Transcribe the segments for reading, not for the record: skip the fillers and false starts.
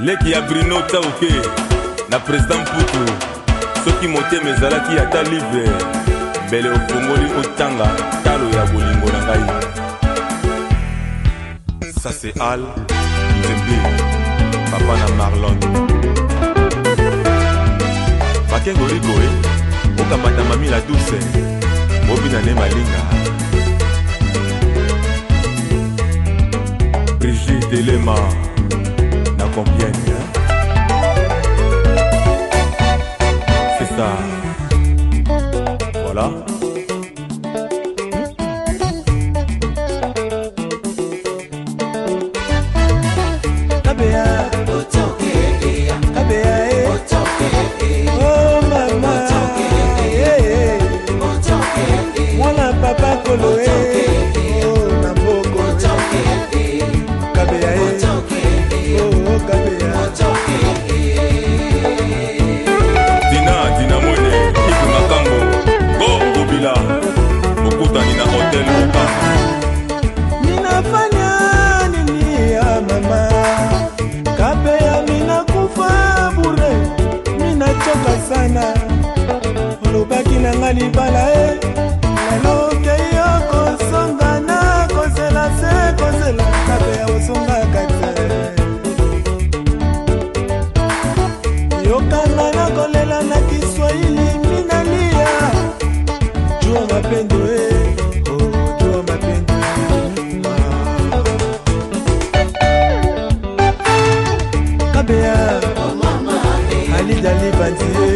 leki ya Bruno Taoke na président Mputu soki motema ezalaki ata livre mbele ofongoli otanga talo ya bolingo na ngai. Ça c'est Al Nzembe papa na Marlon Makengo Rigoe okamata mami la douce mobina ne malinga Brigitte Elema na Compiègne. C'est ça. Voilà. olobaki nanga libala lelo keyo kosonga na kozela se kozela kabe ya osongaka te yokanga na kolela na Kiswahili minalia jua mapendo jua mapendo kabe ya alidali banzie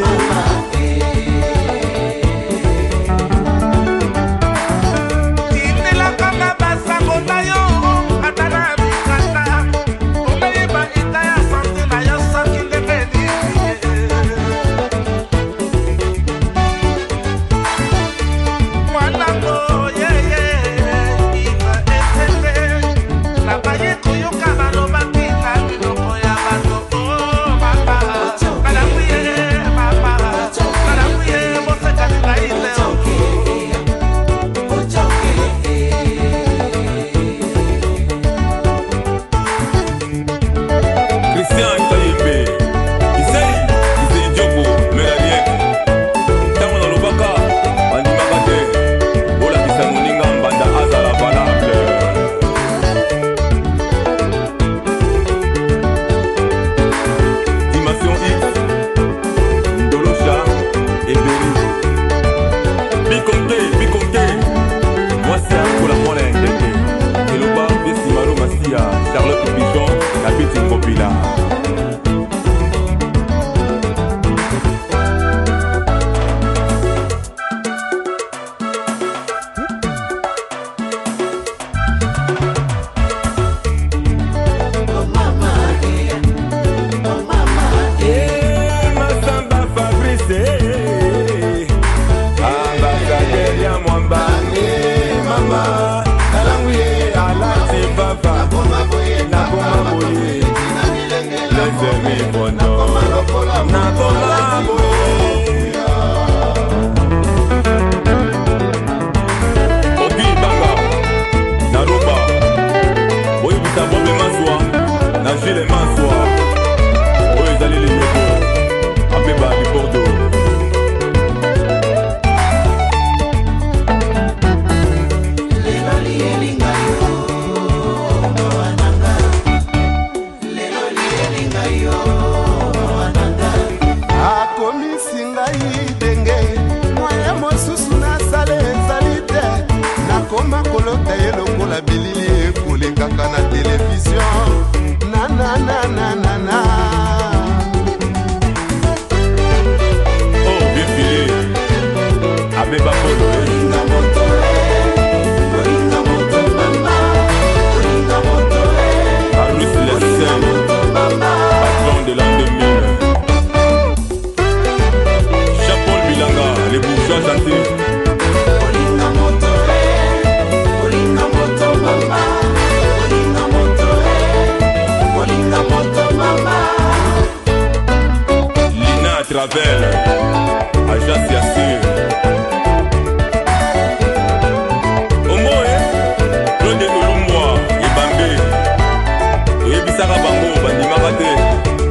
Bango, bandimaka te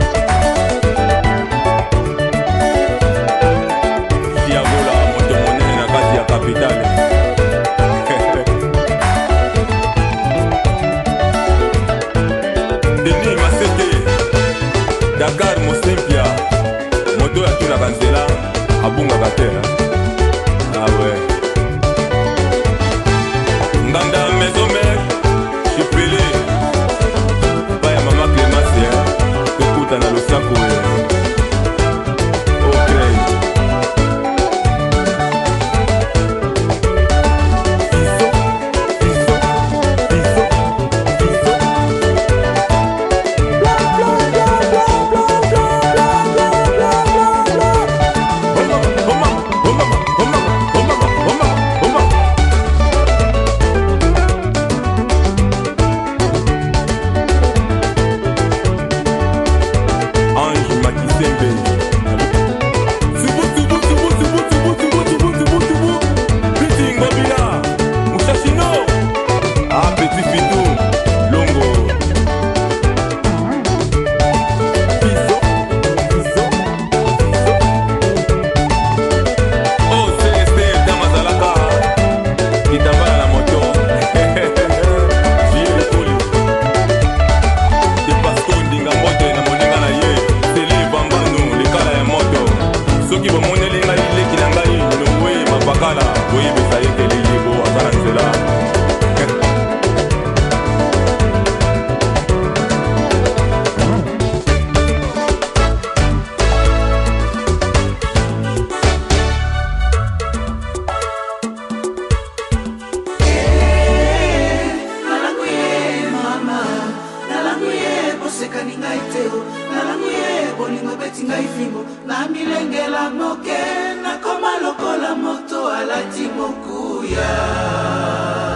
abungaka te ah ouais nganda maison mère chipele baya mama Clémacie tokuta na losako na milengela moke na koma lokola moto alati mokuya.